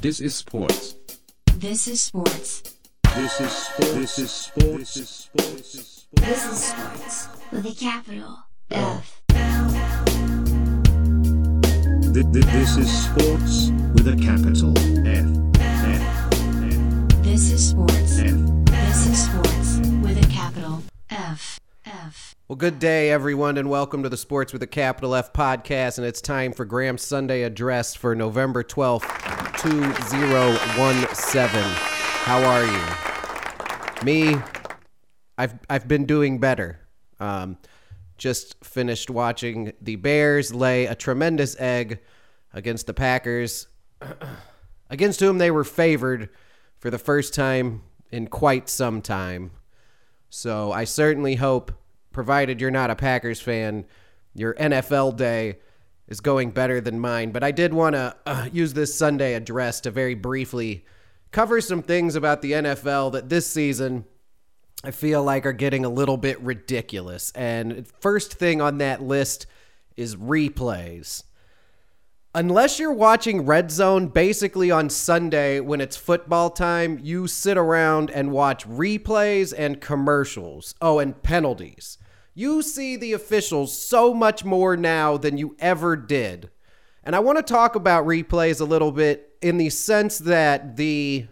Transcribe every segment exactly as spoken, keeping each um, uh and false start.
This is sports. This is sports. This is sports. This is sports. This is sports. This is sports with a capital F. Th- th- This is sports with a capital F. F. F. This is sports. F. This is sports with a capital F. F. Well, good day, everyone, and welcome to the Sports with a Capital F podcast, and it's time for Graham's Sunday address for November twelfth, two thousand seventeen. How are you? Me, I've I've been doing better. Um, just finished watching the Bears lay a tremendous egg against the Packers, against whom they were favored for the first time in quite some time. So I certainly hope, provided you're not a Packers fan, your N F L day is going better than mine. But I did want to uh, use this Sunday address to very briefly cover some things about the N F L that this season I feel like are getting a little bit ridiculous. And first thing on that list is replays. Unless you're watching Red Zone basically on Sunday when it's football time, you sit around and watch replays and commercials. Oh, and penalties. You see the officials so much more now than you ever did. And I want to talk about replays a little bit in the sense that the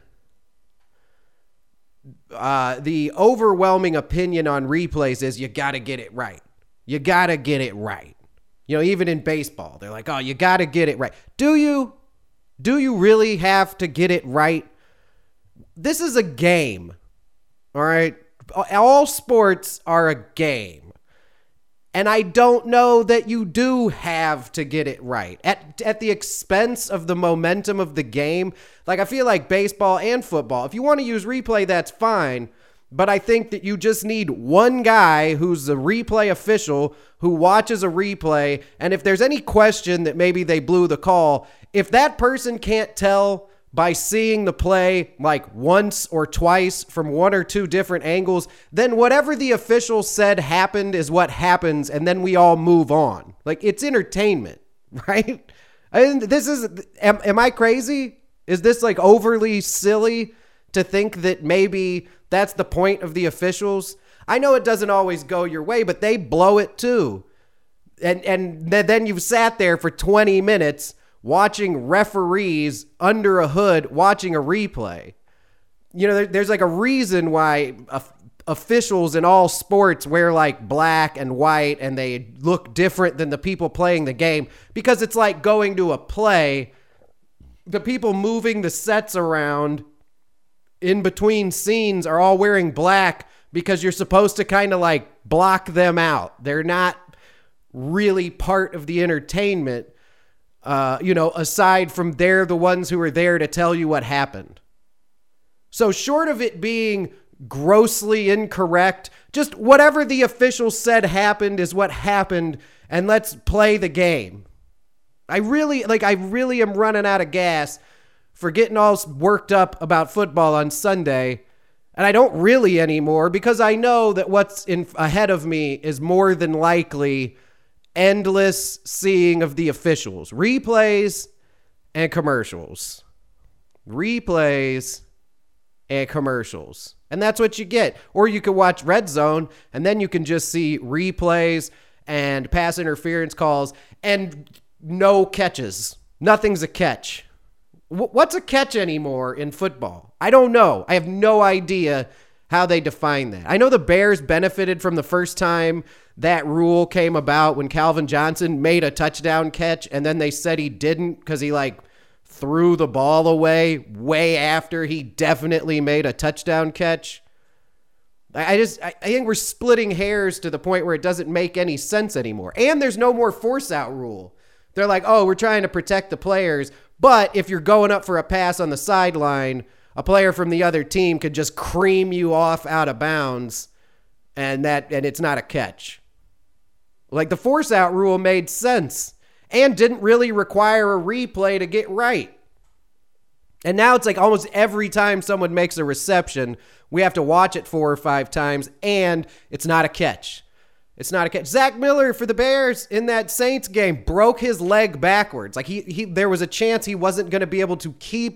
uh, the overwhelming opinion on replays is you got to get it right. You got to get it right. You know, even in baseball, they're like, oh, you got to get it right. Do you? Do you really have to get it right? This is a game, all right? All sports are a game. And I don't know that you do have to get it right. At, at the expense of the momentum of the game, like I feel like baseball and football, if you want to use replay, that's fine. But I think that you just need one guy who's a replay official who watches a replay. And if there's any question that maybe they blew the call, if that person can't tell by seeing the play like once or twice from one or two different angles, then whatever the official said happened is what happens. And then we all move on. Like, it's entertainment, right? I mean, this is, am, am I crazy? Is this like overly silly to think that maybe that's the point of the officials? I know it doesn't always go your way, but they blow it too. And and then you've sat there for twenty minutes watching referees under a hood watching a replay. You know, there, there's like a reason why uh, officials in all sports wear like black and white and they look different than the people playing the game, because it's like going to a play. The people moving the sets around in between scenes are all wearing black because you're supposed to kind of like block them out. They're not really part of the entertainment, uh, you know, aside from they're the ones who are there to tell you what happened. So short of it being grossly incorrect, just whatever the official said happened is what happened, and let's play the game. I really, like, I really am running out of gas for getting all worked up about football on Sunday. And I don't really anymore, because I know that what's in ahead of me is more than likely endless seeing of the officials. Replays and commercials. Replays and commercials. And that's what you get. Or you could watch Red Zone, and then you can just see replays and pass interference calls and no catches. Nothing's a catch. What's a catch anymore in football? I don't know. I have no idea how they define that. I know the Bears benefited from the first time that rule came about when Calvin Johnson made a touchdown catch, and then they said he didn't because he like threw the ball away way after he definitely made a touchdown catch. I just, I think we're splitting hairs to the point where it doesn't make any sense anymore. And there's no more force out rule. They're like, oh, we're trying to protect the players. But if you're going up for a pass on the sideline, a player from the other team could just cream you off out of bounds, and that and it's not a catch. Like, the force out rule made sense and didn't really require a replay to get right. And now it's like almost every time someone makes a reception, we have to watch it four or five times, and it's not a catch. It's not a catch. Zach Miller for the Bears in that Saints game broke his leg backwards. Like he, he there was a chance he wasn't going to be able to keep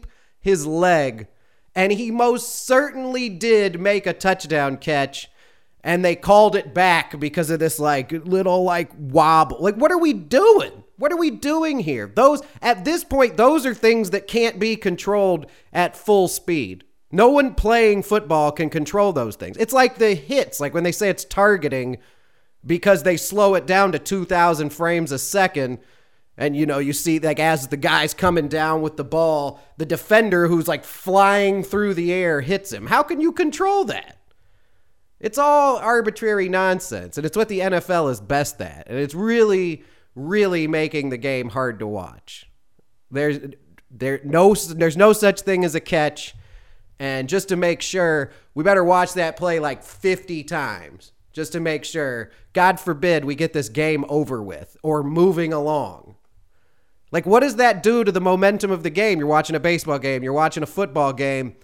his leg, and he most certainly did make a touchdown catch, and they called it back because of this like little like wobble. Like, what are we doing? What are we doing here? Those, at this point, those are things that can't be controlled at full speed. No one playing football can control those things. It's like the hits, like when they say it's targeting because they slow it down to two thousand frames a second. And, you know, you see like as the guy's coming down with the ball, the defender who's like flying through the air hits him. How can you control that? It's all arbitrary nonsense. And it's what the N F L is best at. And it's really, really making the game hard to watch. There's there no there's no such thing as a catch. And just to make sure, we better watch that play like fifty times just to make sure, God forbid, we get this game over with or moving along. Like, what does that do to the momentum of the game? You're watching a baseball game. You're watching a football game.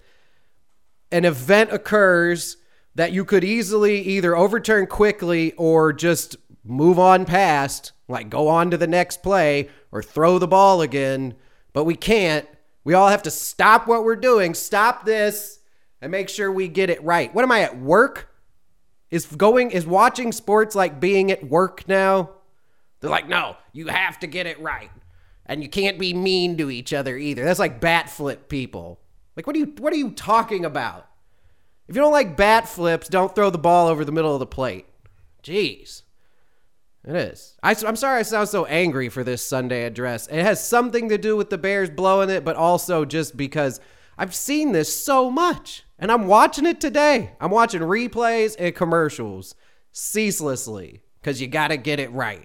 An event occurs that you could easily either overturn quickly or just move on past, like go on to the next play or throw the ball again. But we can't. We all have to stop what we're doing, stop this, and make sure we get it right. What am I, at work? Is going, is watching sports like being at work now? They're like, no, you have to get it right. And you can't be mean to each other either. That's like bat flip people. Like, what are you, what are you talking about? If you don't like bat flips, don't throw the ball over the middle of the plate. Jeez. It is. I, I'm sorry I sound so angry for this Sunday address. It has something to do with the Bears blowing it, but also just because I've seen this so much. And I'm watching it today. I'm watching replays and commercials ceaselessly because you got to get it right.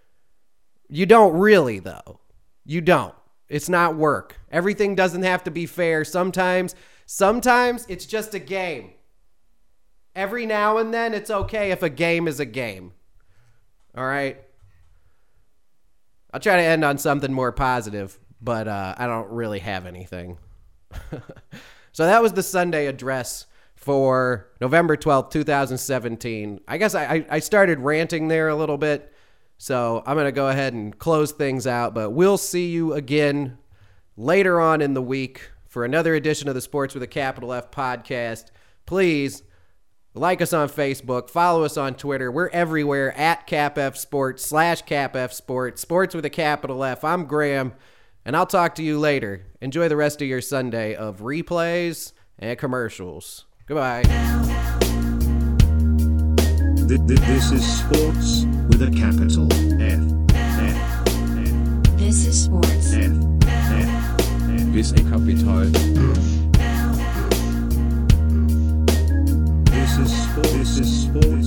You don't really, though. You don't. It's not work. Everything doesn't have to be fair. Sometimes, sometimes it's just a game. Every now and then it's okay if a game is a game. All right. I'll try to end on something more positive, but uh, I don't really have anything. So that was the Sunday address for November twelfth, twenty seventeen. I guess I, I started ranting there a little bit, so I'm going to go ahead and close things out, but we'll see you again later on in the week for another edition of the Sports with a Capital F podcast. Please like us on Facebook, follow us on Twitter. We're everywhere at CapF Sports slash CapF Sports, Sports with a capital F. I'm Graham, and I'll talk to you later. Enjoy the rest of your Sunday of replays and commercials. Goodbye. This is Sports with a capital F. F. F. This is Sports. F. F. F. With a capital. This is Sports. This is Sports.